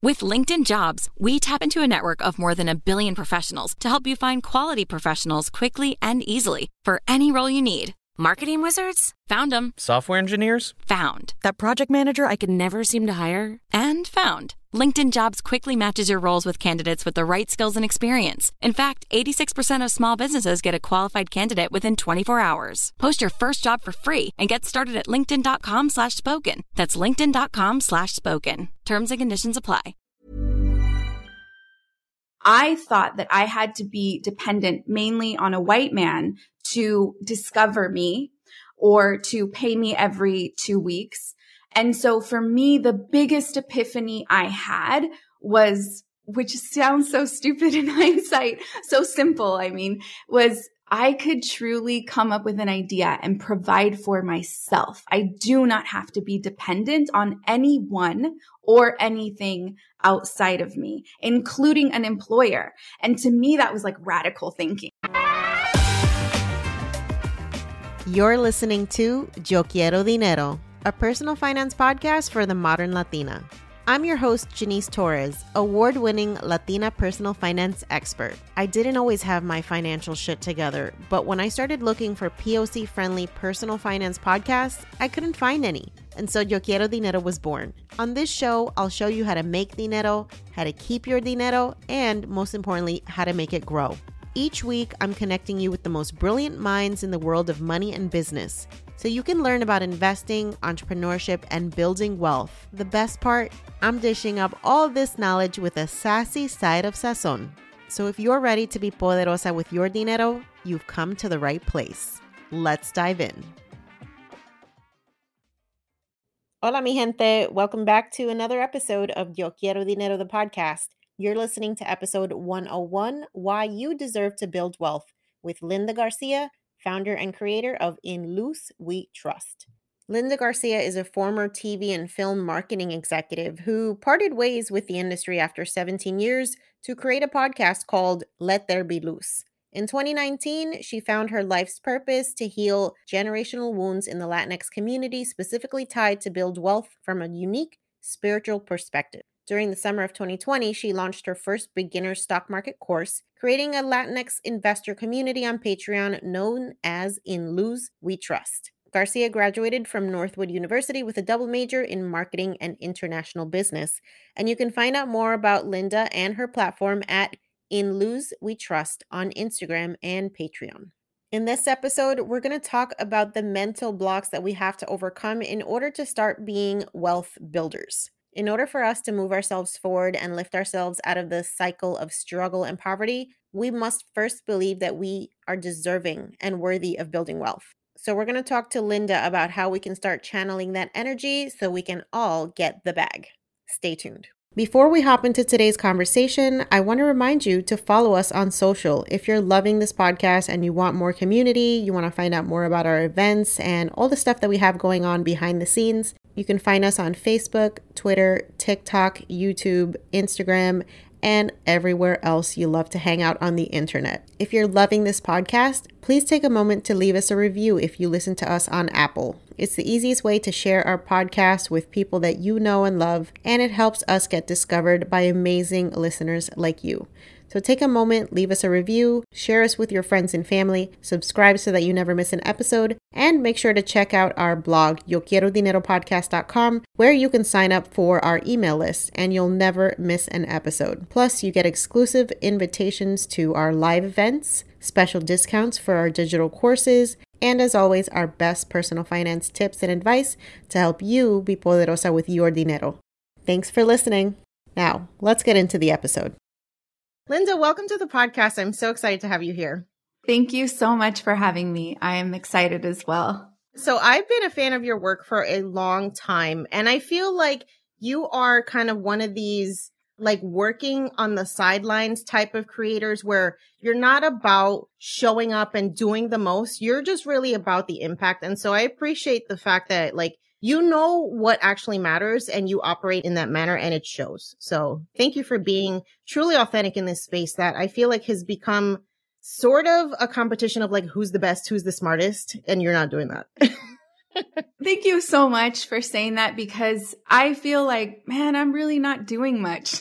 With LinkedIn Jobs, we tap into a network of more than 1 billion professionals to help you find quality professionals quickly and easily for any role you need. Marketing wizards? Found them. Software engineers? Found. That project manager I could never seem to hire? And found. LinkedIn Jobs quickly matches your roles with candidates with the right skills and experience. In fact, 86% of small businesses get a qualified candidate within 24 hours. Post your first job for free and get started at linkedin.com/spoken. That's linkedin.com/spoken. Terms and conditions apply. I thought that I had to be dependent mainly on a white man to discover me or to pay me every 2 weeks. And so for me, the biggest epiphany I had was, which sounds so stupid in hindsight, so simple, was I could truly come up with an idea and provide for myself. I do not have to be dependent on anyone or anything outside of me, including an employer. And to me, that was like radical thinking. You're listening to Yo Quiero Dinero, a personal finance podcast for the modern Latina. I'm your host, Janice Torres, award-winning Latina personal finance expert. I didn't always have my financial shit together, but when I started looking for POC-friendly personal finance podcasts, I couldn't find any. And so Yo Quiero Dinero was born. On this show, I'll show you how to make dinero, how to keep your dinero, and most importantly, how to make it grow. Each week, I'm connecting you with the most brilliant minds in the world of money and business, so you can learn about investing, entrepreneurship, and building wealth. The best part, I'm dishing up all this knowledge with a sassy side of sazon. So if you're ready to be poderosa with your dinero, you've come to the right place. Let's dive in. Hola, mi gente. Welcome back to another episode of Yo Quiero Dinero, the podcast. You're listening to episode 101, Why You Deserve to Build Wealth, with Linda Garcia, founder and creator of In Luz We Trust. Linda Garcia is a former TV and film marketing executive who parted ways with the industry after 17 years to create a podcast called Let There Be Luz. In 2019, she found her life's purpose to heal generational wounds in the Latinx community, specifically tied to build wealth from a unique spiritual perspective. During the summer of 2020, she launched her first beginner stock market course, creating a Latinx investor community on Patreon known as In Luz We Trust. Garcia graduated from Northwood University with a double major in marketing and international business. And you can find out more about Linda and her platform at In Luz We Trust on Instagram and Patreon. In this episode, we're going to talk about the mental blocks that we have to overcome in order to start being wealth builders. In order for us to move ourselves forward and lift ourselves out of the cycle of struggle and poverty, we must first believe that we are deserving and worthy of building wealth. So we're going to talk to Linda about how we can start channeling that energy so we can all get the bag. Stay tuned. Before we hop into today's conversation, I want to remind you to follow us on social. If you're loving this podcast and you want more community, you want to find out more about our events and all the stuff that we have going on behind the scenes, you can find us on Facebook, Twitter, TikTok, YouTube, Instagram, and everywhere else you love to hang out on the internet. If you're loving this podcast, please take a moment to leave us a review if you listen to us on Apple. It's the easiest way to share our podcast with people that you know and love, and it helps us get discovered by amazing listeners like you. So take a moment, leave us a review, share us with your friends and family, subscribe so that you never miss an episode, and make sure to check out our blog, YoQuieroDineroPodcast.com, where you can sign up for our email list and you'll never miss an episode. Plus, you get exclusive invitations to our live events, special discounts for our digital courses, and as always, our best personal finance tips and advice to help you be poderosa with your dinero. Thanks for listening. Now, let's get into the episode. Linda, welcome to the podcast. I'm so excited to have you here. Thank you so much for having me. I am excited as well. So I've been a fan of your work for a long time, and I feel like you are kind of one of these like working on the sidelines type of creators where you're not about showing up and doing the most. You're just really about the impact. And so I appreciate the fact that like you know what actually matters and you operate in that manner and it shows. So thank you for being truly authentic in this space that I feel like has become sort of a competition of like who's the best, who's the smartest, and you're not doing that. Thank you so much for saying that, because I feel like, man, I'm really not doing much.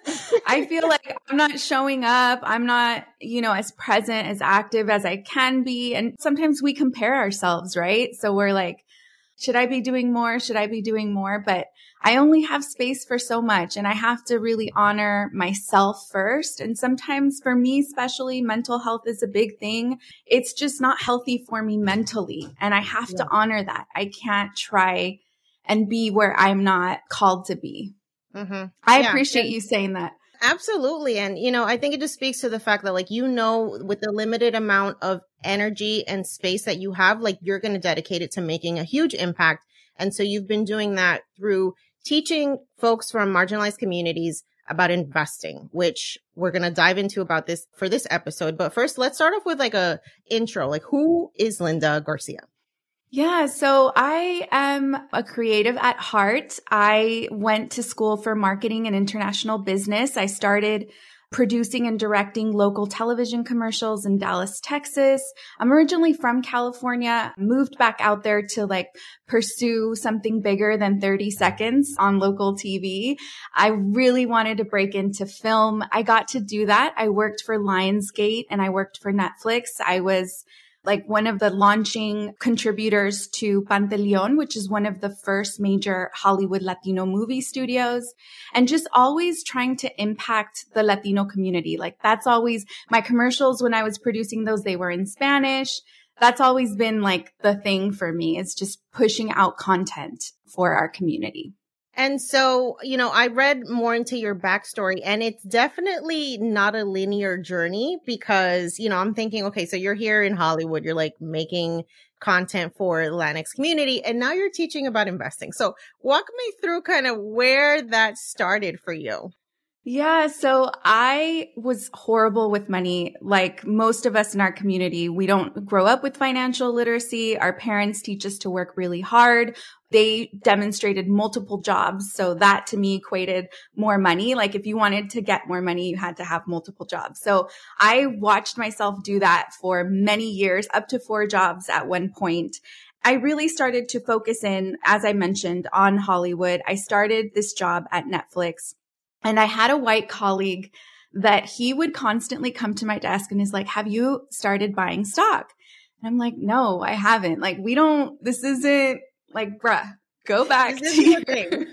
I feel like I'm not showing up. I'm not, as present, as active as I can be. And sometimes we compare ourselves, right? So we're like, should I be doing more? Should I be doing more? But I only have space for so much, and I have to really honor myself first. And sometimes for me, especially, mental health is a big thing. It's just not healthy for me mentally. And I have to honor that. I can't try and be where I'm not called to be. Mm-hmm. I appreciate you saying that. Absolutely. And, I think it just speaks to the fact that, with the limited amount of energy and space that you have, you're going to dedicate it to making a huge impact. And so you've been doing that through teaching folks from marginalized communities about investing, which we're going to dive into about this for this episode. But first, let's start off with a intro. Who is Linda Garcia? Yeah, so I am a creative at heart. I went to school for marketing and international business. I started producing and directing local television commercials in Dallas, Texas. I'm originally from California, moved back out there to pursue something bigger than 30 seconds on local TV. I really wanted to break into film. I got to do that. I worked for Lionsgate and I worked for Netflix. I was one of the launching contributors to Panteleon, which is one of the first major Hollywood Latino movie studios, and just always trying to impact the Latino community. That's always my commercials. When I was producing those, they were in Spanish. That's always been the thing for me, is just pushing out content for our community. And so, I read more into your backstory, and it's definitely not a linear journey because, I'm thinking, okay, so you're here in Hollywood, you're making content for the Latinx community, and now you're teaching about investing. So walk me through kind of where that started for you. Yeah, so I was horrible with money. Like most of us in our community, we don't grow up with financial literacy. Our parents teach us to work really hard. They demonstrated multiple jobs. So that to me equated more money. If you wanted to get more money, you had to have multiple jobs. So I watched myself do that for many years, up to 4 jobs at one point. I really started to focus in, as I mentioned, on Hollywood. I started this job at Netflix. And I had a white colleague that he would constantly come to my desk and is like, have you started buying stock? And I'm like, no, I haven't. This isn't bruh, go back to your thing.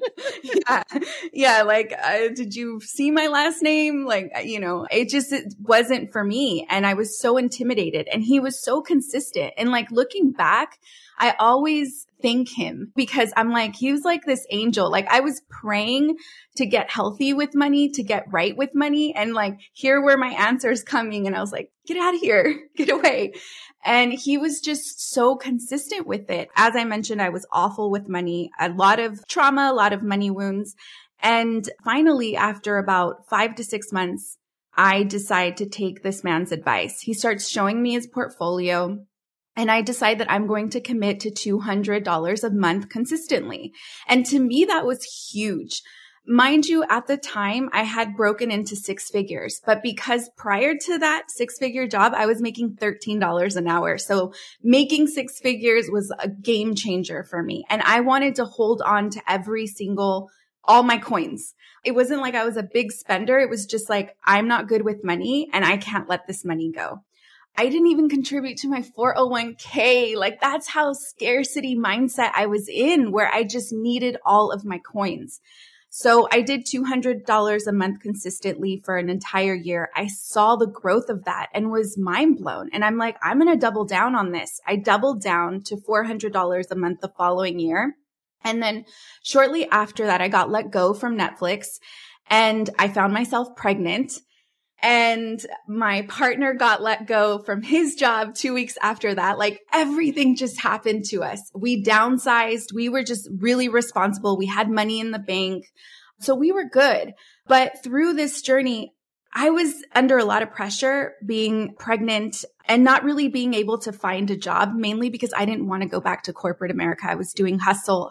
Yeah. Did you see my last name? It wasn't for me. And I was so intimidated, and he was so consistent. And looking back, I always thank him because I'm he was this angel. I was praying to get healthy with money, to get right with money. And here were my answers coming. And I was like, get out of here, get away. And he was just so consistent with it. As I mentioned, I was awful with money, a lot of trauma, a lot of money wounds. And finally, after about 5 to 6 months, I decide to take this man's advice. He starts showing me his portfolio. And I decide that I'm going to commit to $200 a month consistently. And to me, that was huge. Mind you, at the time, I had broken into 6 figures. But because prior to that 6-figure job, I was making $13 an hour. So making 6 figures was a game changer for me. And I wanted to hold on to all my coins. It wasn't I was a big spender. It was just I'm not good with money and I can't let this money go. I didn't even contribute to my 401k. That's how scarcity mindset I was in, where I just needed all of my coins. So I did $200 a month consistently for an entire year. I saw the growth of that and was mind blown. And I'm I'm going to double down on this. I doubled down to $400 a month the following year. And then shortly after that, I got let go from Netflix and I found myself pregnant. And my partner got let go from his job 2 weeks after that. Everything just happened to us. We downsized. We were just really responsible. We had money in the bank. So we were good. But through this journey, I was under a lot of pressure being pregnant and not really being able to find a job, mainly because I didn't want to go back to corporate America. I was doing hustle.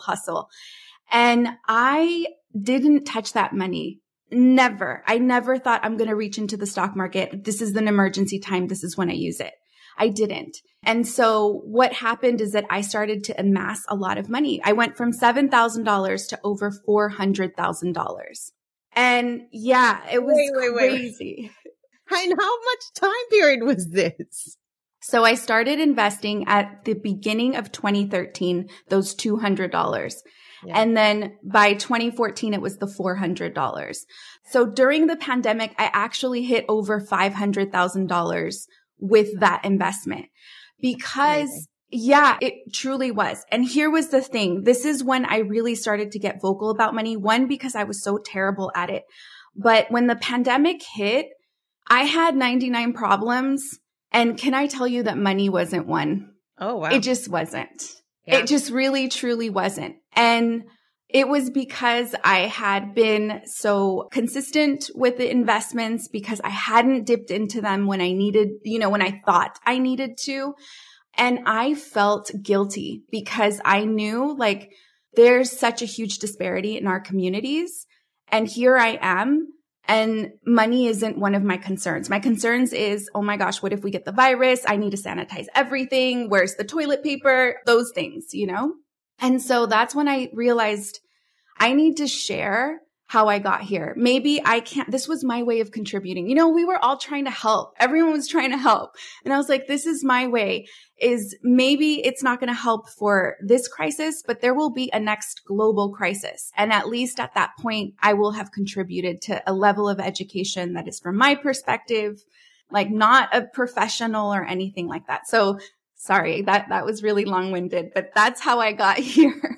And I didn't touch that money. Never. I never thought I'm going to reach into the stock market. This is an emergency time. This is when I use it. I didn't. And so what happened is that I started to amass a lot of money. I went from $7,000 to over $400,000. And yeah, it was crazy. And how much time period was this? So I started investing at the beginning of 2013, those $200. Yeah. And then by 2014, it was the $400. So during the pandemic, I actually hit over $500,000 with that investment because yeah, it truly was. And here was the thing. This is when I really started to get vocal about money. One, because I was so terrible at it. But when the pandemic hit, I had 99 problems. And can I tell you that money wasn't one? Oh, wow. It just wasn't. Yeah. It just really, truly wasn't. And it was because I had been so consistent with the investments because I hadn't dipped into them when I needed, when I thought I needed to. And I felt guilty because I knew like there's such a huge disparity in our communities. And here I am. And money isn't one of my concerns. My concerns is, oh my gosh, what if we get the virus? I need to sanitize everything. Where's the toilet paper? Those things, And so that's when I realized I need to share how I got here. Maybe I can't, this was my way of contributing. We were all trying to help. Everyone was trying to help. And I was like, this is my way. Is maybe it's not going to help for this crisis, but there will be a next global crisis. And at least at that point, I will have contributed to a level of education that is from my perspective, like not a professional or anything like that. So sorry, that was really long-winded, but that's how I got here.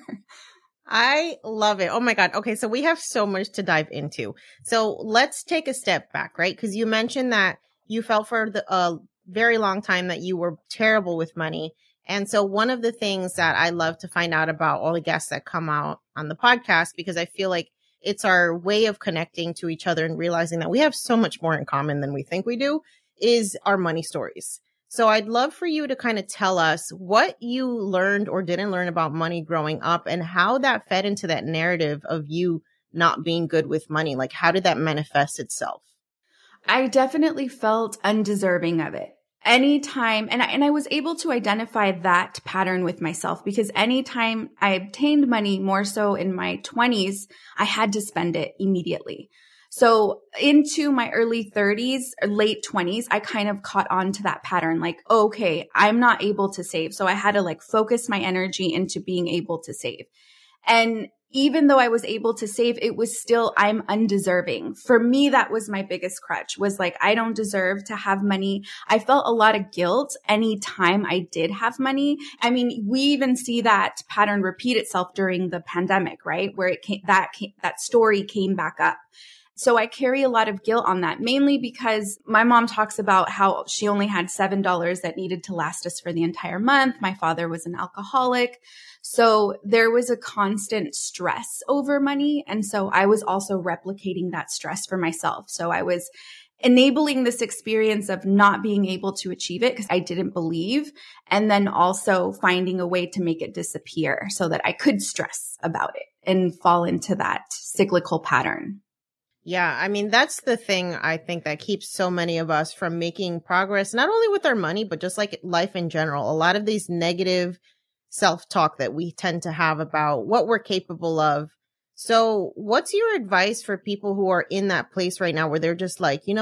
I love it. Oh my God. Okay. So we have so much to dive into. So let's take a step back, right? Because you mentioned that you felt for the very long time that you were terrible with money. And so one of the things that I love to find out about all the guests that come out on the podcast, because I feel like it's our way of connecting to each other and realizing that we have so much more in common than we think we do, is our money stories. So I'd love for you to kind of tell us what you learned or didn't learn about money growing up and how that fed into that narrative of you not being good with money. Like, how did that manifest itself? I definitely felt undeserving of it. Anytime, and I was able to identify that pattern with myself because anytime I obtained money, more so in my 20s, I had to spend it immediately. So into my early 30s or late 20s, I kind of caught on to that pattern. Like, okay, I'm not able to save. So I had to focus my energy into being able to save. And even though I was able to save, it was still, I'm undeserving. For me, that was my biggest crutch, was I don't deserve to have money. I felt a lot of guilt anytime I did have money. I mean, we even see that pattern repeat itself during the pandemic, right? Where that story came back up. So I carry a lot of guilt on that, mainly because my mom talks about how she only had $7 that needed to last us for the entire month. My father was an alcoholic. So there was a constant stress over money. And so I was also replicating that stress for myself. So I was enabling this experience of not being able to achieve it because I didn't believe, and then also finding a way to make it disappear so that I could stress about it and fall into that cyclical pattern. Yeah, I mean, that's the thing I think that keeps so many of us from making progress, not only with our money, but just life in general. A lot of these negative self-talk that we tend to have about what we're capable of. So what's your advice for people who are in that place right now where they're just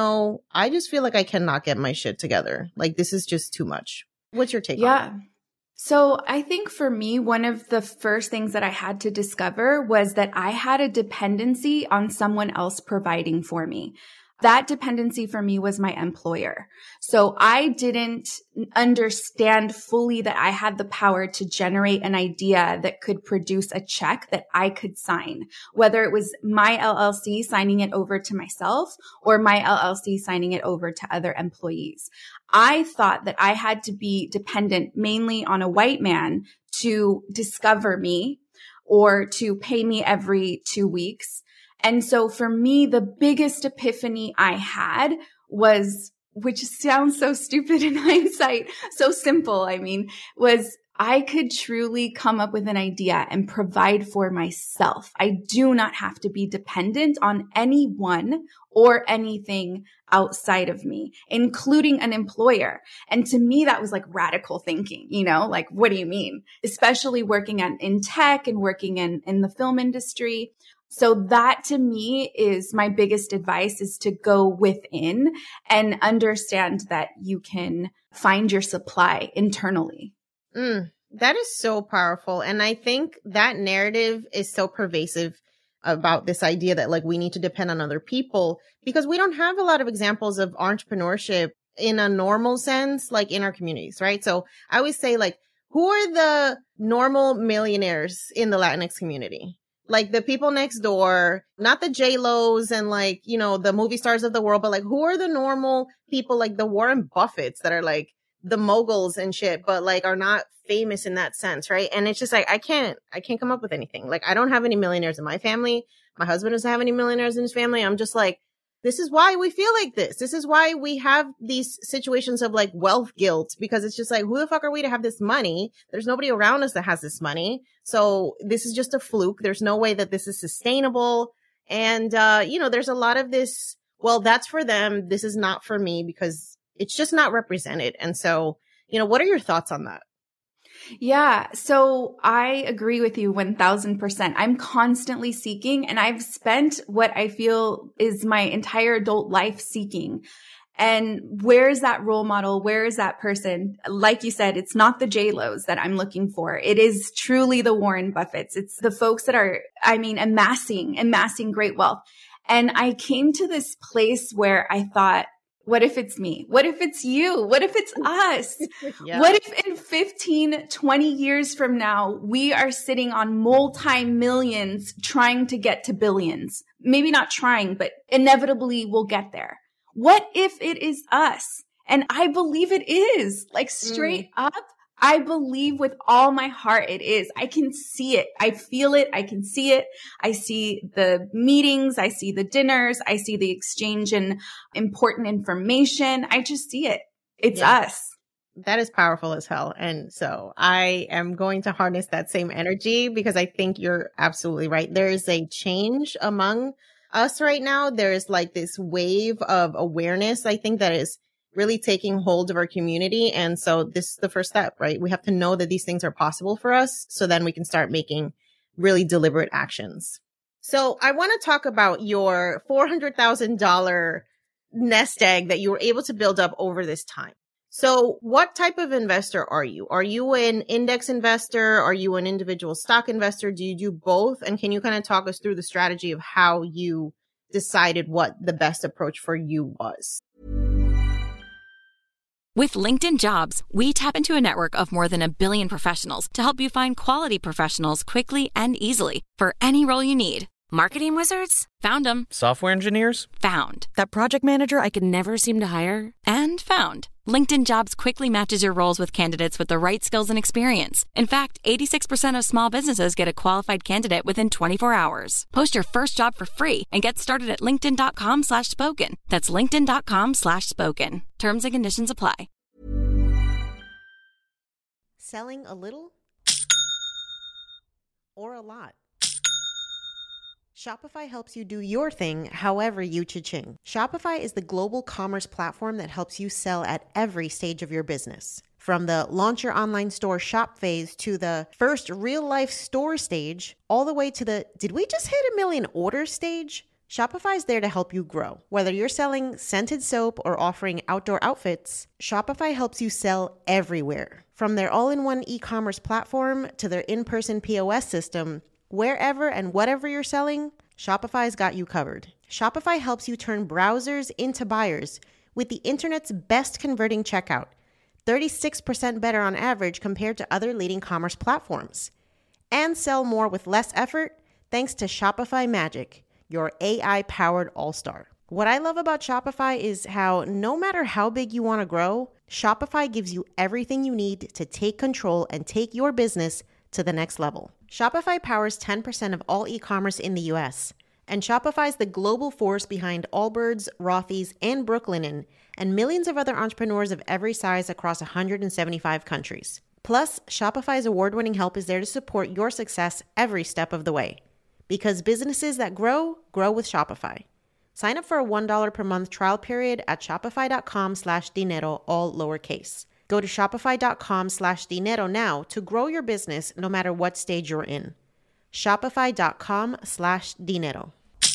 I just feel like I cannot get my shit together. This is just too much. What's your take on it? So I think for me, one of the first things that I had to discover was that I had a dependency on someone else providing for me. That dependency for me was my employer. So I didn't understand fully that I had the power to generate an idea that could produce a check that I could sign, whether it was my LLC signing it over to myself or my LLC signing it over to other employees. I thought that I had to be dependent mainly on a white man to discover me or to pay me every 2 weeks. And so for me, the biggest epiphany I had was, which sounds so stupid in hindsight, so simple, was I could truly come up with an idea and provide for myself. I do not have to be dependent on anyone or anything outside of me, including an employer. And to me, that was like radical thinking, like, what do you mean? Especially working in tech and working in the film industry. So that to me is my biggest advice, is to go within and understand that you can find your supply internally. That is so powerful. And I think that narrative is so pervasive about this idea that like we need to depend on other people, because we don't have a lot of examples of entrepreneurship in a normal sense, like in our communities, right? So I always say, like, who are the normal millionaires in the Latinx community? Like the people next door, not the J-Los and like, the movie stars of the world, but like who are the normal people, like the Warren Buffetts that are like the moguls and shit, but like are not famous in that sense, right? And it's just like, I can't come up with anything. Like I don't have any millionaires in my family. My husband doesn't have any millionaires in his family. I'm just like, this is why we feel like this. This is why we have these situations of like wealth guilt, because it's just like, who the fuck are we to have this money? There's nobody around us that has this money. So this is just a fluke. There's no way that this is sustainable. And, there's a lot of this, well, that's for them. This is not for me, because it's just not represented. And so, what are your thoughts on that? Yeah. So I agree with you 1000%. I'm constantly seeking, and I've spent what I feel is my entire adult life seeking. And where is that role model? Where is that person? Like you said, it's not the J-Los that I'm looking for. It is truly the Warren Buffetts. It's the folks that are, amassing great wealth. And I came to this place where I thought, what if it's me? What if it's you? What if it's us? Yeah. What if in 15, 20 years from now, we are sitting on multi-millions trying to get to billions? Maybe not trying, but inevitably we'll get there. What if it is us? And I believe it is, like straight up. I believe with all my heart it is. I can see it. I feel it. I can see it. I see the meetings. I see the dinners. I see the exchange and important information. I just see it. It's us. That is powerful as hell. And so I am going to harness that same energy, because I think you're absolutely right. There is a change among us right now. There is like this wave of awareness, I think, that is really taking hold of our community. And so this is the first step, right? We have to know that these things are possible for us, so then we can start making really deliberate actions. So I want to talk about your $400,000 nest egg that you were able to build up over this time. So what type of investor are you? Are you an index investor? Are you an individual stock investor? Do you do both? And can you kind of talk us through the strategy of how you decided what the best approach for you was? With LinkedIn Jobs, we tap into a network of more than 1 billion professionals to help you find quality professionals quickly and easily for any role you need. Marketing wizards? Found them. Software engineers? Found. That project manager I could never seem to hire? And found. LinkedIn Jobs quickly matches your roles with candidates with the right skills and experience. In fact, 86% of small businesses get a qualified candidate within 24 hours. Post your first job for free and get started at linkedin.com/spoken. That's linkedin.com/spoken. Terms and conditions apply. Selling a little or a lot? Shopify helps you do your thing however you cha-ching. Shopify is the global commerce platform that helps you sell at every stage of your business. From the launch your online store shop phase to the first real-life store stage, all the way to the did we just hit 1 million orders stage? Shopify is there to help you grow. Whether you're selling scented soap or offering outdoor outfits, Shopify helps you sell everywhere. From their all-in-one e-commerce platform to their in-person POS system, wherever and whatever you're selling, Shopify's got you covered. Shopify helps you turn browsers into buyers with the internet's best converting checkout, 36% better on average compared to other leading commerce platforms. And sell more with less effort thanks to Shopify Magic, your AI-powered all-star. What I love about Shopify is how no matter how big you want to grow, Shopify gives you everything you need to take control and take your business to the next level. Shopify powers 10% of all e-commerce in the US, and Shopify's the global force behind Allbirds, Rothy's, and Brooklinen, and millions of other entrepreneurs of every size across 175 countries. Plus, Shopify's award-winning help is there to support your success every step of the way. Because businesses that grow, grow with Shopify. Sign up for a $1 per month trial period at shopify.com/dinero, all lowercase. Go to shopify.com/dinero now to grow your business no matter what stage you're in. Shopify.com/dinero.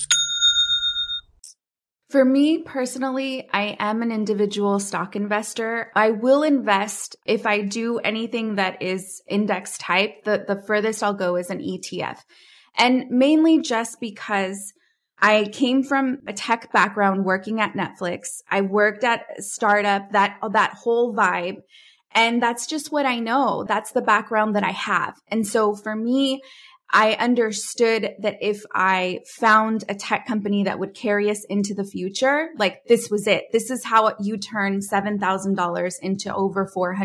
For me personally, I am an individual stock investor. I will invest if I do anything that is index type. The furthest I'll go is an ETF. And mainly just because I came from a tech background working at Netflix. I worked at a startup, that whole vibe. And that's just what I know. That's the background that I have. And so for me, I understood that if I found a tech company that would carry us into the future, like this was it. This is how you turn $7,000 into over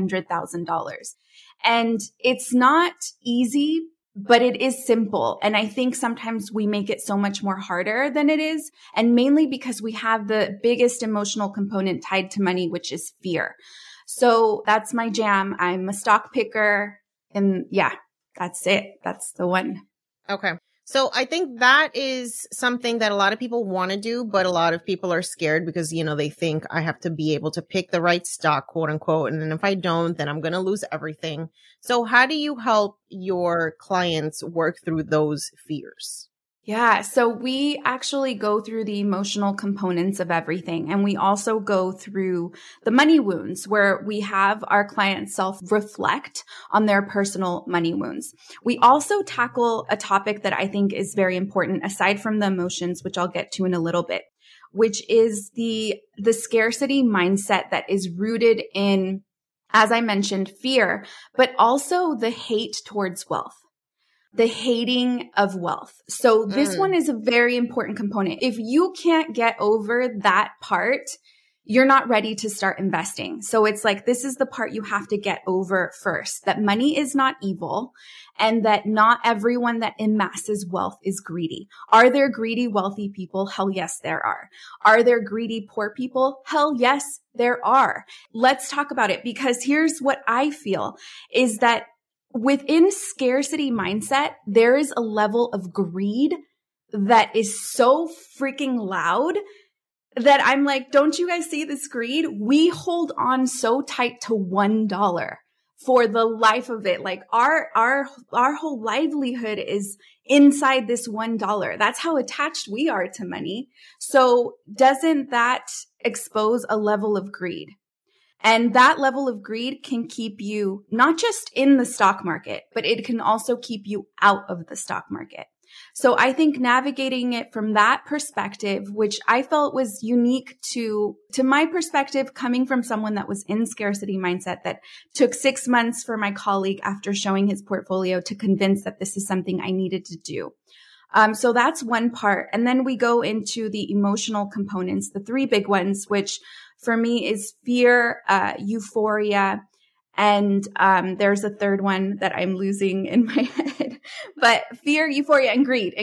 $400,000. And it's not easy, but it is simple. And I think sometimes we make it so much more harder than it is. And mainly because we have the biggest emotional component tied to money, which is fear. So that's my jam. I'm a stock picker. And yeah, that's it. That's the one. Okay. So I think that is something that a lot of people want to do, but a lot of people are scared because, they think I have to be able to pick the right stock, quote unquote. And then if I don't, then I'm going to lose everything. So how do you help your clients work through those fears? Yeah. So we actually go through the emotional components of everything. And we also go through the money wounds where we have our clients self-reflect on their personal money wounds. We also tackle a topic that I think is very important aside from the emotions, which I'll get to in a little bit, which is the scarcity mindset that is rooted in, as I mentioned, fear, but also the hate towards wealth. The hating of wealth. So this one is a very important component. If you can't get over that part, you're not ready to start investing. So it's like, this is the part you have to get over first, that money is not evil and that not everyone that amasses wealth is greedy. Are there greedy, wealthy people? Hell yes, there are. Are there greedy, poor people? Hell yes, there are. Let's talk about it because here's what I feel is that within scarcity mindset, there is a level of greed that is so freaking loud that I'm like, don't you guys see this greed? We hold on so tight to $1 for the life of it. Like our whole livelihood is inside this $1. That's how attached we are to money. So doesn't that expose a level of greed? And that level of greed can keep you not just in the stock market, but it can also keep you out of the stock market. So I think navigating it from that perspective, which I felt was unique to my perspective, coming from someone that was in scarcity mindset, that took 6 months for my colleague after showing his portfolio to convince that this is something I needed to do. So that's one part. And then we go into the emotional components, the three big ones, which for me is fear, euphoria, and there's a third one that I'm losing in my head. But fear, euphoria, and greed.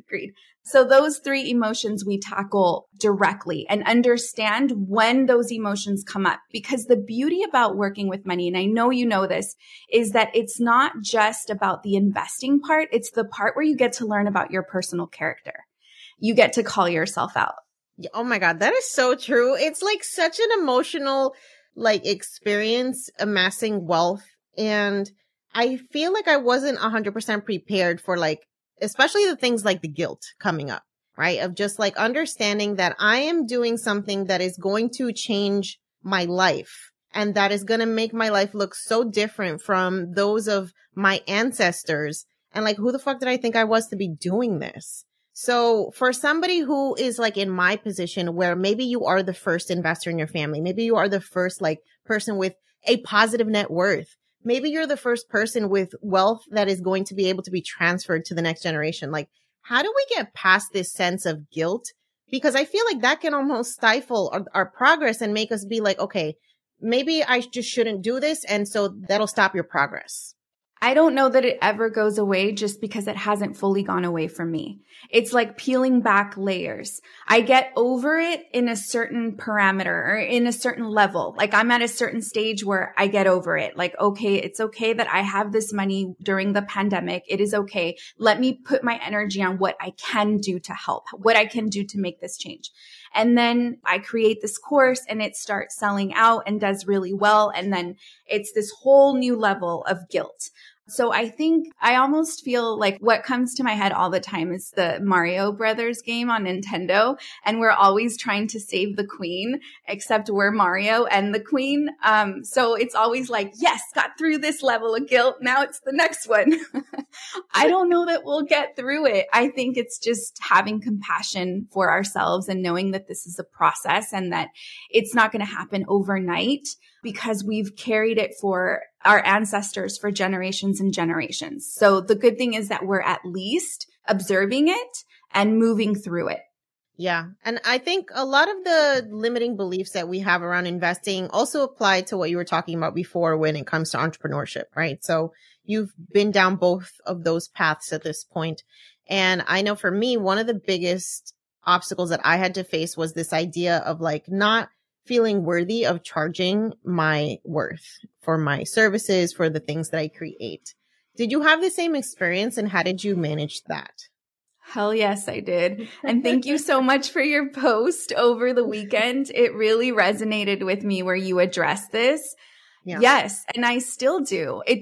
So those three emotions we tackle directly and understand when those emotions come up. Because the beauty about working with money, and I know you know this, is that it's not just about the investing part. It's the part where you get to learn about your personal character. You get to call yourself out. Oh my God, that is so true. It's like such an emotional experience amassing wealth. And I feel like I wasn't 100% prepared for especially the things like the guilt coming up, right? Of just understanding that I am doing something that is going to change my life and that is going to make my life look so different from those of my ancestors. And who the fuck did I think I was to be doing this? So for somebody who is in my position where maybe you are the first investor in your family, maybe you are the first person with a positive net worth, maybe you're the first person with wealth that is going to be able to be transferred to the next generation. How do we get past this sense of guilt? Because I feel like that can almost stifle our progress and make us be okay, maybe I just shouldn't do this. And so that'll stop your progress. I don't know that it ever goes away just because it hasn't fully gone away from me. It's like peeling back layers. I get over it in a certain parameter or in a certain level. Like I'm at a certain stage where I get over it. Like, okay, it's okay that I have this money during the pandemic. It is okay. Let me put my energy on what I can do to help, what I can do to make this change. And then I create this course and it starts selling out and does really well. And then it's this whole new level of guilt. So I think I almost feel like what comes to my head all the time is the Mario Brothers game on Nintendo. And we're always trying to save the queen, except we're Mario and the queen. So it's always like, yes, got through this level of guilt. Now it's the next one. I don't know that we'll get through it. I think it's just having compassion for ourselves and knowing that this is a process and that it's not going to happen overnight, because we've carried it for our ancestors for generations and generations. So the good thing is that we're at least observing it and moving through it. Yeah. And I think a lot of the limiting beliefs that we have around investing also apply to what you were talking about before when it comes to entrepreneurship, right? So you've been down both of those paths at this point. And I know for me, one of the biggest obstacles that I had to face was this idea of like not feeling worthy of charging my worth for my services, for the things that I create. Did you have the same experience, and how did you manage that? Hell yes, I did. And thank you so much for your post over the weekend. It really resonated with me where you addressed this. Yeah. Yes. And I still do. It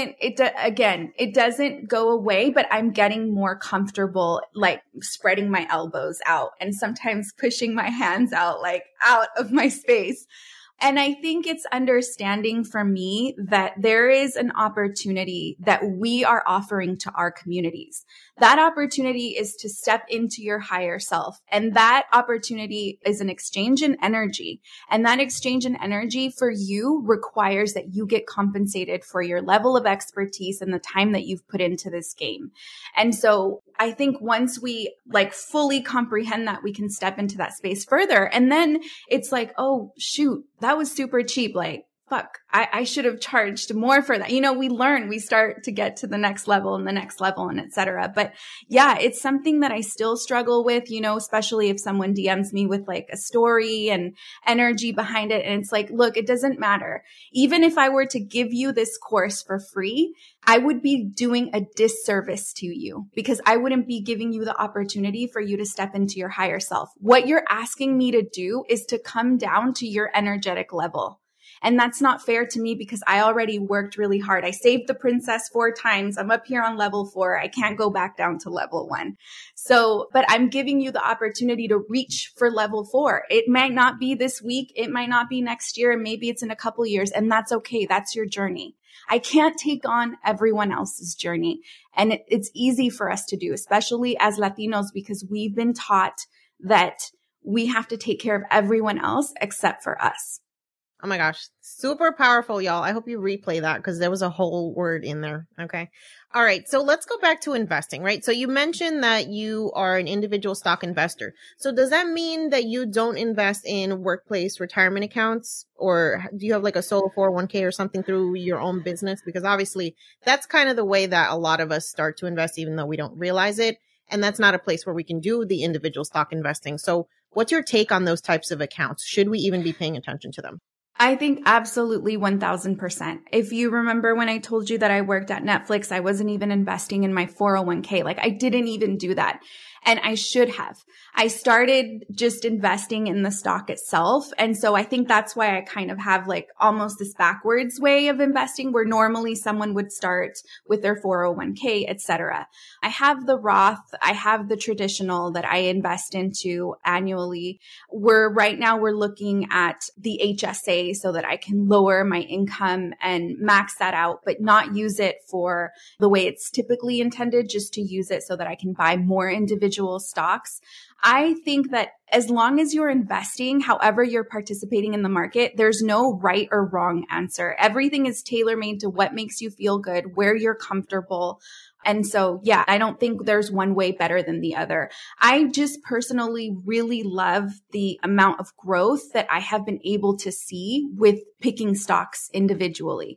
doesn't go away, but I'm getting more comfortable, like spreading my elbows out and sometimes pushing my hands out, like out of my space. And I think it's understanding for me that there is an opportunity that we are offering to our communities. That opportunity is to step into your higher self. And that opportunity is an exchange in energy. And that exchange in energy for you requires that you get compensated for your level of expertise and the time that you've put into this game. And so I think once we like fully comprehend that, we can step into that space further. And then it's like, oh, shoot, that was super cheap. Like, fuck, I should have charged more for that. You know, we learn, we start to get to the next level and the next level and et cetera. But yeah, it's something that I still struggle with, you know, especially if someone DMs me with like a story and energy behind it. And it's like, look, it doesn't matter. Even if I were to give you this course for free, I would be doing a disservice to you because I wouldn't be giving you the opportunity for you to step into your higher self. What you're asking me to do is to come down to your energetic level. And that's not fair to me because I already worked really hard. I saved the princess 4 times. I'm up here on level 4. I can't go back down to level 1. So, but I'm giving you the opportunity to reach for level 4. It might not be this week. It might not be next year. And maybe it's in a couple years. And that's okay. That's your journey. I can't take on everyone else's journey. And it's easy for us to do, especially as Latinos, because we've been taught that we have to take care of everyone else except for us. Oh my gosh. Super powerful, y'all. I hope you replay that because there was a whole word in there. Okay. All right. So let's go back to investing, right? So you mentioned that you are an individual stock investor. So does that mean that you don't invest in workplace retirement accounts, or do you have like a solo 401k or something through your own business? Because obviously that's kind of the way that a lot of us start to invest, even though we don't realize it. And that's not a place where we can do the individual stock investing. So what's your take on those types of accounts? Should we even be paying attention to them? I think absolutely 1000%. If you remember when I told you that I worked at Netflix, I wasn't even investing in my 401k. Like I didn't even do that. And I should have. I started just investing in the stock itself. And so I think that's why I kind of have like almost this backwards way of investing where normally someone would start with their 401k, et cetera. I have the Roth. I have the traditional that I invest into annually. Right now we're looking at the HSA so that I can lower my income and max that out, but not use it for the way it's typically intended, just to use it so that I can buy more individual stocks. I think that as long as you're investing, however you're participating in the market, there's no right or wrong answer. Everything is tailor-made to what makes you feel good, where you're comfortable. And so, yeah, I don't think there's one way better than the other. I just personally really love the amount of growth that I have been able to see with picking stocks individually.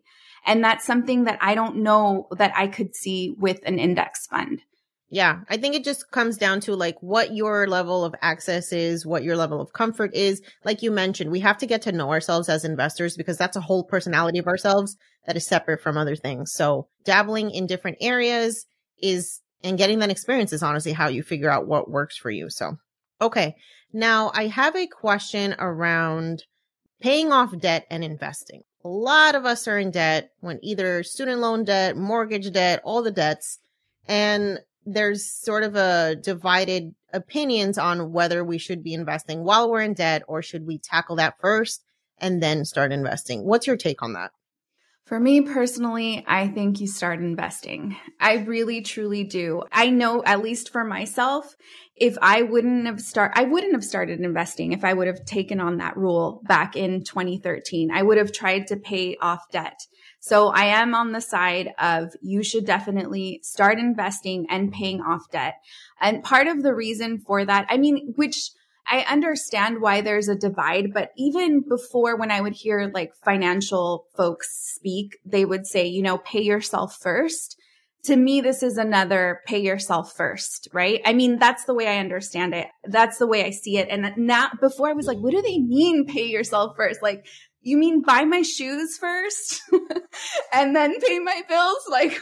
And that's something that I don't know that I could see with an index fund. Yeah, I think it just comes down to like what your level of access is, what your level of comfort is. Like you mentioned, we have to get to know ourselves as investors because that's a whole personality of ourselves that is separate from other things. So dabbling in different areas and getting that experience is honestly how you figure out what works for you. So, okay. Now I have a question around paying off debt and investing. A lot of us are in debt when either student loan debt, mortgage debt, all the debts. And there's sort of a divided opinions on whether we should be investing while we're in debt or should we tackle that first and then start investing. What's your take on that? For me personally, I think you start investing. I really, truly do. I know, at least for myself, if I wouldn't have started investing if I would have taken on that rule back in 2013. I would have tried to pay off debt. So I am on the side of you should definitely start investing and paying off debt. And part of the reason for that, which I understand why there's a divide, but even before when I would hear like financial folks speak, they would say, pay yourself first. To me, this is another pay yourself first, right? That's the way I understand it. That's the way I see it. And now before I was like, what do they mean pay yourself first? Like, you mean buy my shoes first and then pay my bills?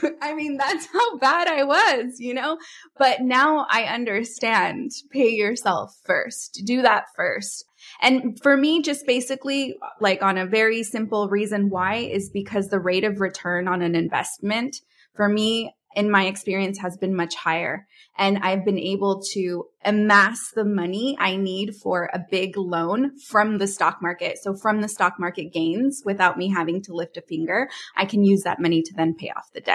That's how bad I was, but now I understand pay yourself first, do that first. And for me, just basically like on a very simple reason why is because the rate of return on an investment for me, in my experience, has been much higher. And I've been able to amass the money I need for a big loan from the stock market. So from the stock market gains, without me having to lift a finger, I can use that money to then pay off the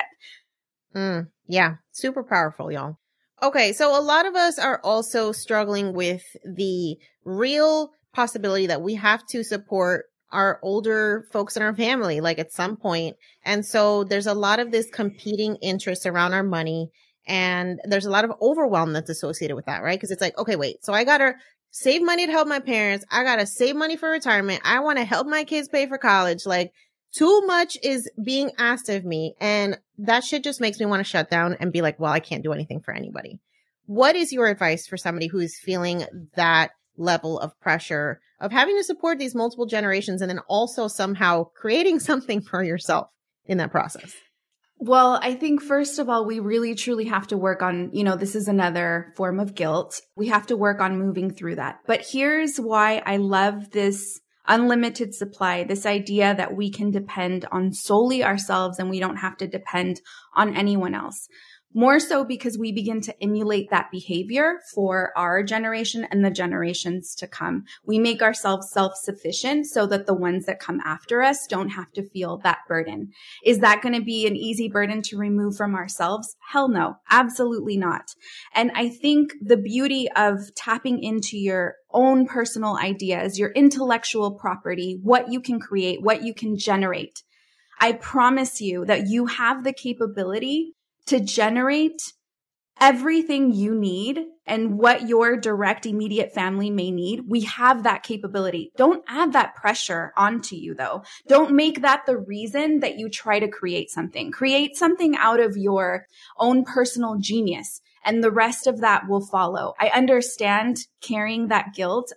debt. Yeah, super powerful, y'all. Okay, so a lot of us are also struggling with the real possibility that we have to support our older folks in our family, like at some point. And so there's a lot of this competing interest around our money. And there's a lot of overwhelm that's associated with that, right? Because it's like, okay, wait, so I got to save money to help my parents. I got to save money for retirement. I want to help my kids pay for college. Like too much is being asked of me. And that shit just makes me want to shut down and be like, well, I can't do anything for anybody. What is your advice for somebody who is feeling that level of pressure of having to support these multiple generations and then also somehow creating something for yourself in that process? Well, I think first of all, we really truly have to work on, this is another form of guilt. We have to work on moving through that. But here's why I love this unlimited supply, this idea that we can depend on solely ourselves and we don't have to depend on anyone else. More so because we begin to emulate that behavior for our generation and the generations to come. We make ourselves self-sufficient so that the ones that come after us don't have to feel that burden. Is that going to be an easy burden to remove from ourselves? Hell no, absolutely not. And I think the beauty of tapping into your own personal ideas, your intellectual property, what you can create, what you can generate. I promise you that you have the capability to generate everything you need and what your direct immediate family may need. We have that capability. Don't add that pressure onto you though. Don't make that the reason that you try to create something. Create something out of your own personal genius and the rest of that will follow. I understand carrying that guilt.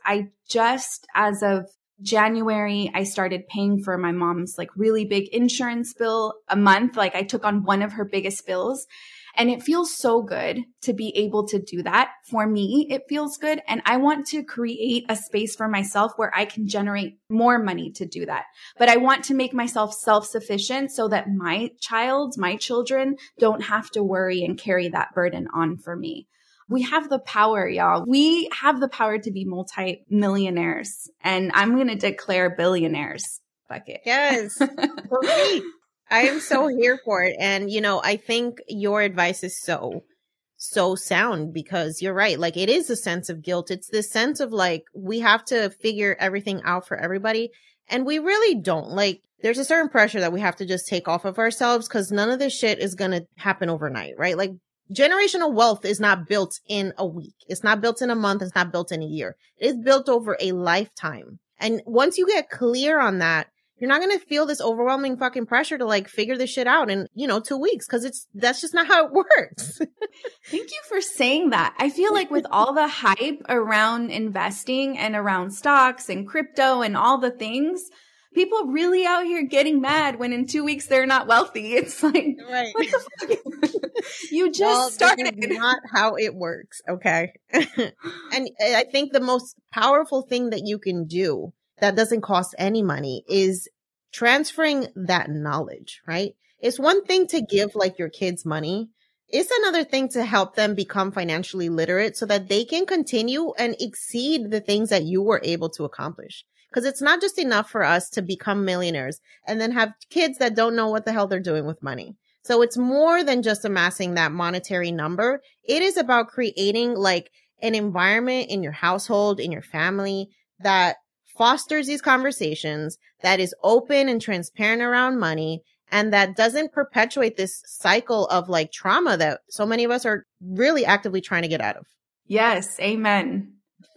As of January, I started paying for my mom's like really big insurance bill a month. Like I took on one of her biggest bills and it feels so good to be able to do that. For me, it feels good. And I want to create a space for myself where I can generate more money to do that. But I want to make myself self-sufficient so that my children don't have to worry and carry that burden on for me. We have the power, y'all. We have the power to be multi-millionaires. And I'm going to declare billionaires. Fuck it. Yes. Great. I am so here for it. And, I think your advice is so sound because you're right. Like it is a sense of guilt. It's this sense of like, we have to figure everything out for everybody. And we really don't. Like there's a certain pressure that we have to just take off of ourselves because none of this shit is going to happen overnight, right? Like generational wealth is not built in a week. It's not built in a month. It's not built in a year. It's built over a lifetime. And once you get clear on that, you're not going to feel this overwhelming fucking pressure to like figure this shit out in, 2 weeks. Cause that's just not how it works. Thank you for saying that. I feel like with all the hype around investing and around stocks and crypto and all the things, people really out here getting mad when in 2 weeks they're not wealthy. It's like, right. What the fuck? You just started. This is not how it works. Okay. And I think the most powerful thing that you can do that doesn't cost any money is transferring that knowledge, right? It's one thing to give like your kids money. It's another thing to help them become financially literate so that they can continue and exceed the things that you were able to accomplish. Because it's not just enough for us to become millionaires and then have kids that don't know what the hell they're doing with money. So it's more than just amassing that monetary number. It is about creating like an environment in your household, in your family that fosters these conversations, that is open and transparent around money, and that doesn't perpetuate this cycle of like trauma that so many of us are really actively trying to get out of. Yes. Amen.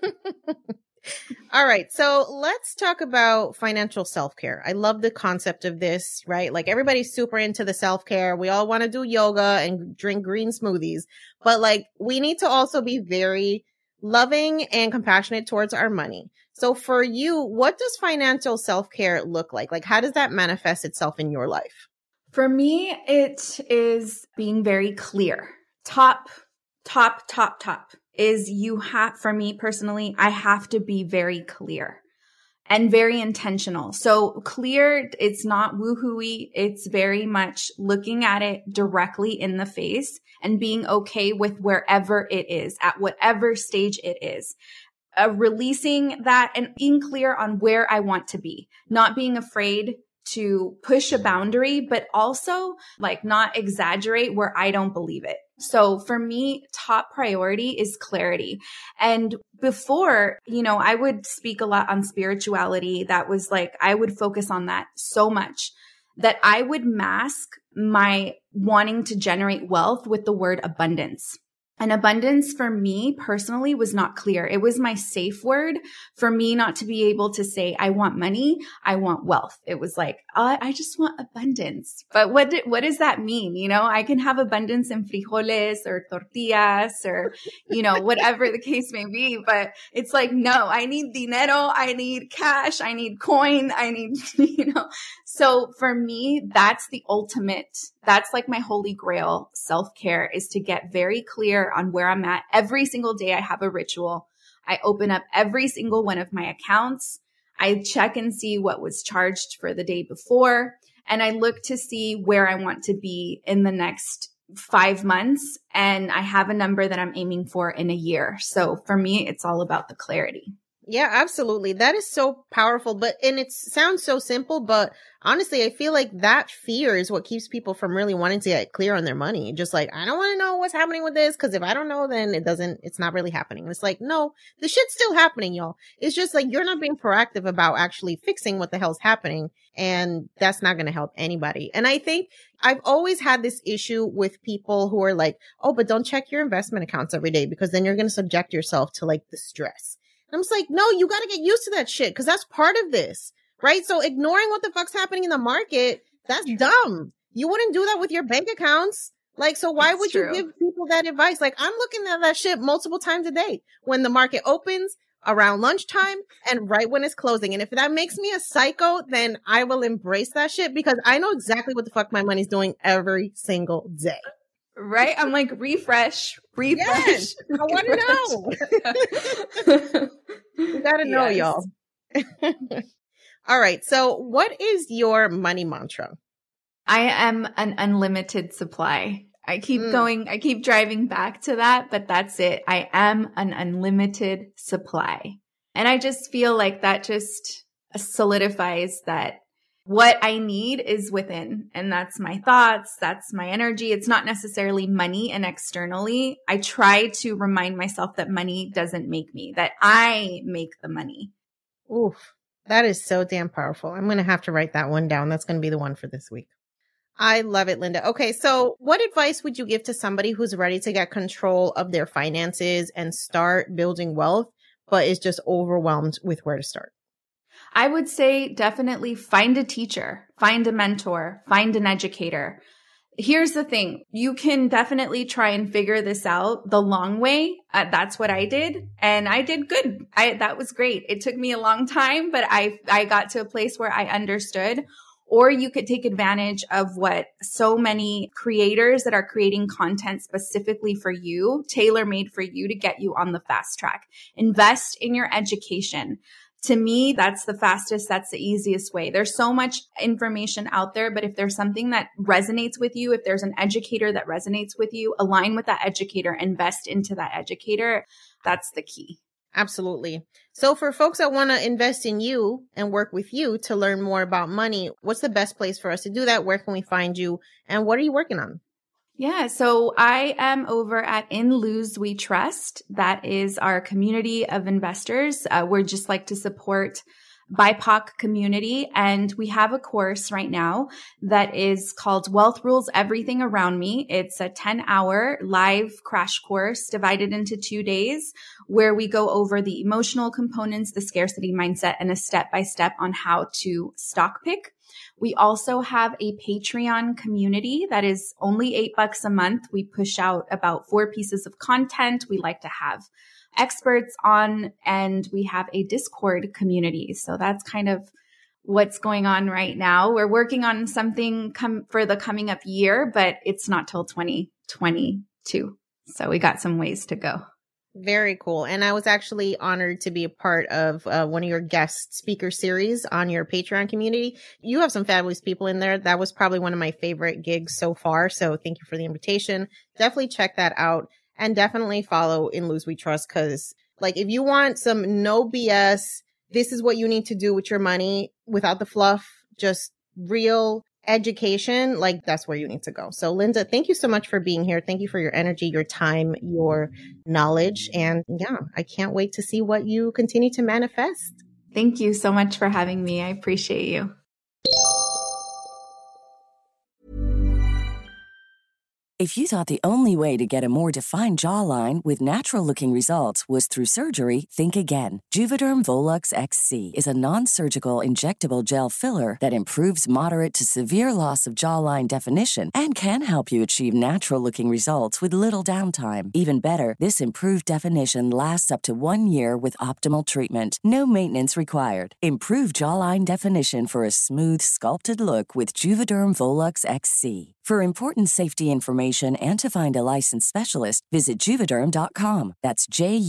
All right. So let's talk about financial self-care. I love the concept of this, right? Like everybody's super into the self-care. We all want to do yoga and drink green smoothies, but like we need to also be very loving and compassionate towards our money. So for you, what does financial self-care look like? Like how does that manifest itself in your life? For me, it is being very clear. Top is for me personally, I have to be very clear and very intentional. So clear, it's not woohooey. It's very much looking at it directly in the face and being okay with wherever it is, at whatever stage it is. Releasing that and being clear on where I want to be, not being afraid to push a boundary, but also like not exaggerate where I don't believe it. So for me, top priority is clarity. And before, I would speak a lot on spirituality. That was like, I would focus on that so much that I would mask my wanting to generate wealth with the word abundance. And abundance for me personally was not clear. It was my safe word for me not to be able to say, I want money, I want wealth. It was like, I just want abundance. But what does that mean? I can have abundance in frijoles or tortillas or, whatever the case may be. But it's like, no, I need dinero, I need cash, I need coin, I need, So for me, that's the ultimate. That's like my holy grail self-care is to get very clear on where I'm at. Every single day I have a ritual. I open up every single one of my accounts. I check and see what was charged for the day before. And I look to see where I want to be in the next 5 months. And I have a number that I'm aiming for in a year. So for me, it's all about the clarity. Yeah, absolutely. That is so powerful, and it sounds so simple, but honestly, I feel like that fear is what keeps people from really wanting to get clear on their money. Just like, I don't want to know what's happening with this, because if I don't know, then it's not really happening. It's like, no, the shit's still happening, y'all. It's just like, you're not being proactive about actually fixing what the hell's happening. And that's not going to help anybody. And I think I've always had this issue with people who are like, oh, but don't check your investment accounts every day because then you're going to subject yourself to like the stress. I'm just like, no, you got to get used to that shit because that's part of this, right? So ignoring what the fuck's happening in the market, that's dumb. You wouldn't do that with your bank accounts. Like, so why would you give people that advice? Like, I'm looking at that shit multiple times a day when the market opens, around lunchtime, and right when it's closing. And if that makes me a psycho, then I will embrace that shit because I know exactly what the fuck my money's doing every single day. Right? I'm like, refresh. Yes, I want to know. You gotta know, y'all. All right. So what is your money mantra? I am an unlimited supply. I keep driving back to that, but that's it. I am an unlimited supply. And I just feel like that just solidifies that what I need is within, and that's my thoughts. That's my energy. It's not necessarily money and externally. I try to remind myself that money doesn't make me, that I make the money. Oof, that is so damn powerful. I'm going to have to write that one down. That's going to be the one for this week. I love it, Linda. Okay. So what advice would you give to somebody who's ready to get control of their finances and start building wealth, but is just overwhelmed with where to start? I would say definitely find a teacher, find a mentor, find an educator. Here's the thing. You can definitely try and figure this out the long way. That's what I did. And I did good. That was great. It took me a long time, but I got to a place where I understood. Or you could take advantage of what so many creators that are creating content specifically for you, tailor-made for you to get you on the fast track. Invest in your education. To me, that's the fastest, that's the easiest way. There's so much information out there, but if there's something that resonates with you, if there's an educator that resonates with you, align with that educator, invest into that educator. That's the key. Absolutely. So for folks that want to invest in you and work with you to learn more about money, what's the best place for us to do that? Where can we find you? And what are you working on? Yeah, so I am over at In Luz We Trust. That is our community of investors. We're just like to support BIPOC community. And we have a course right now that is called Wealth Rules Everything Around Me. It's a 10-hour live crash course divided into 2 days where we go over the emotional components, the scarcity mindset, and a step-by-step on how to stock pick. We also have a Patreon community that is only $8 a month. We push out about 4 pieces of content. We like to have experts on, and we have a Discord community. So that's kind of what's going on right now. We're working on something for the coming up year, but it's not till 2022. So we got some ways to go. Very cool. And I was actually honored to be a part of one of your guest speaker series on your Patreon community. You have some fabulous people in there. That was probably one of my favorite gigs so far. So thank you for the invitation. Definitely check that out and definitely follow In Luz We Trust, because like if you want some no BS, this is what you need to do with your money without the fluff, just real education, like that's where you need to go. So Linda, thank you so much for being here. Thank you for your energy, your time, your knowledge. And yeah, I can't wait to see what you continue to manifest. Thank you so much for having me. I appreciate you. If you thought the only way to get a more defined jawline with natural-looking results was through surgery, think again. Juvederm Volux XC is a non-surgical injectable gel filler that improves moderate to severe loss of jawline definition and can help you achieve natural-looking results with little downtime. Even better, this improved definition lasts up to 1 year with optimal treatment. No maintenance required. Improve jawline definition for a smooth, sculpted look with Juvederm Volux XC. For important safety information and to find a licensed specialist, visit Juvederm.com. That's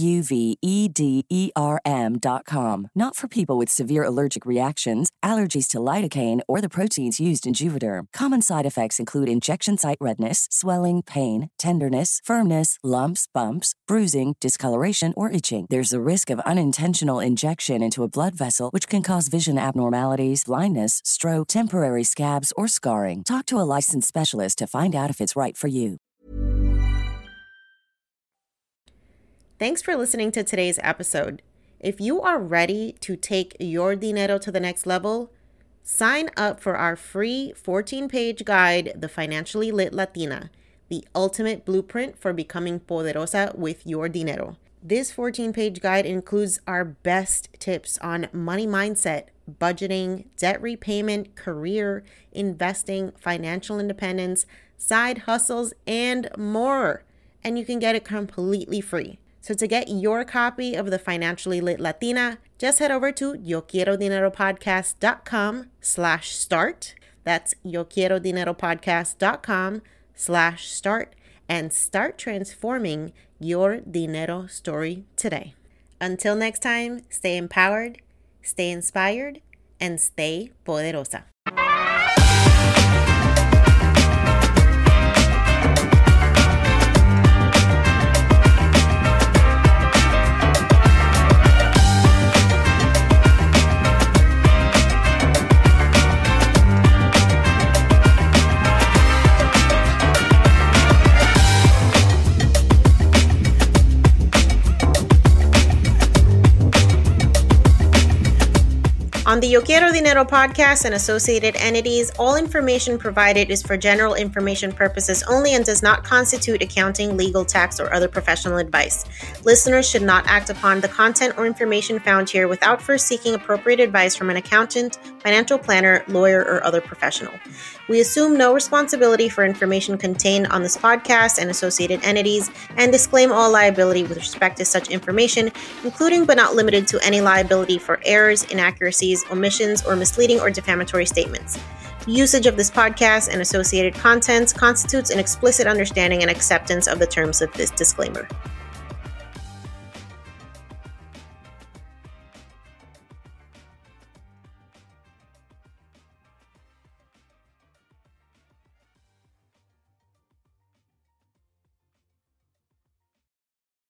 Juvederm.com. Not for people with severe allergic reactions, allergies to lidocaine, or the proteins used in Juvederm. Common side effects include injection site redness, swelling, pain, tenderness, firmness, lumps, bumps, bruising, discoloration, or itching. There's a risk of unintentional injection into a blood vessel, which can cause vision abnormalities, blindness, stroke, temporary scabs, or scarring. Talk to a licensed specialist to find out if it's right for you. Thanks for listening to today's episode. If you are ready to take your dinero to the next level, sign up for our free 14-page guide, The Financially Lit Latina, the ultimate blueprint for becoming poderosa with your dinero. This 14-page guide includes our best tips on money mindset, budgeting, debt repayment, career, investing, financial independence, side hustles, and more. And you can get it completely free. So to get your copy of The Financially Lit Latina, just head over to YoQuieroDineroPodcast.com/start. That's YoQuieroDineroPodcast.com/start and start transforming your dinero story today. Until next time, stay empowered, stay inspired, and stay poderosa. On the Yo Quiero Dinero podcast and associated entities, all information provided is for general information purposes only and does not constitute accounting, legal, tax, or other professional advice. Listeners should not act upon the content or information found here without first seeking appropriate advice from an accountant, financial planner, lawyer, or other professional. We assume no responsibility for information contained on this podcast and associated entities and disclaim all liability with respect to such information, including but not limited to any liability for errors, inaccuracies, omissions, or misleading or defamatory statements. Usage of this podcast and associated contents constitutes an explicit understanding and acceptance of the terms of this disclaimer.